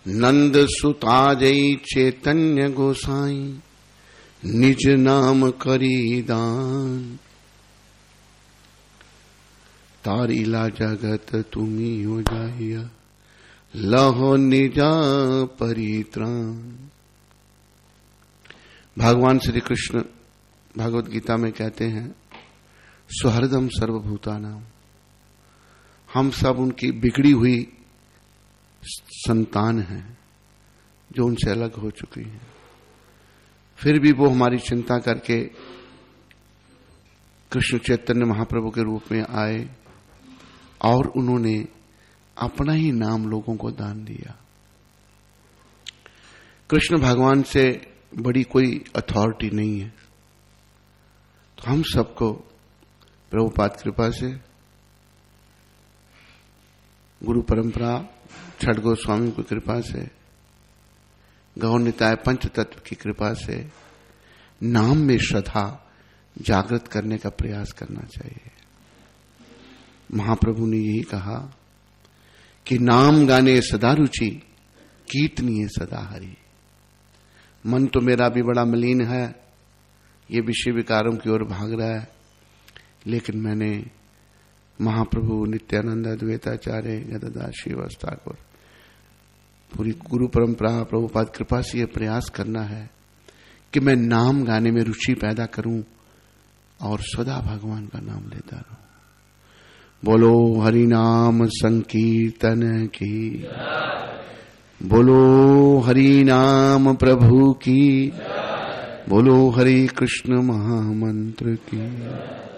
नंद सुताजई चैतन्य गोसाई निज नाम करी दान। तारीला जगत तुम्ही हो जाइया लहो निजा परित्राण। भगवान श्री कृष्ण भगवत गीता में कहते हैं सुहृदम सर्वभूतानाम, हम सब उनकी बिगड़ी हुई संतान हैं जो उनसे अलग हो चुकी हैं, फिर भी वो हमारी चिंता करके कृष्ण चैतन्य महाप्रभु के रूप में आए और उन्होंने अपना ही नाम लोगों को दान दिया। कृष्ण भगवान से बड़ी कोई अथॉरिटी नहीं है, तो हम सबको प्रभुपाद कृपा से, गुरु परंपरा छठ गोस्वामी की कृपा से, गौर निताय पंच तत्व की कृपा से नाम में श्रद्धा जागृत करने का प्रयास करना चाहिए। महाप्रभु ने यही कहा कि नाम गाने सदा रुचि कीर्तनीय सदा हरि। मन तो मेरा भी बड़ा मलिन है, ये विषय विकारों की ओर भाग रहा है, लेकिन मैंने महाप्रभु नित्यानंद अद्वैताचार्य गदाधर श्रीवास ठाकुर पूरी गुरु परंपरा प्रभुपाद कृपा से यह प्रयास करना है कि मैं नाम गाने में रुचि पैदा करूं और सदा भगवान का नाम लेता रहूं। बोलो हरि नाम संकीर्तन की, बोलो हरि नाम प्रभु की, बोलो हरि कृष्ण महामंत्र की।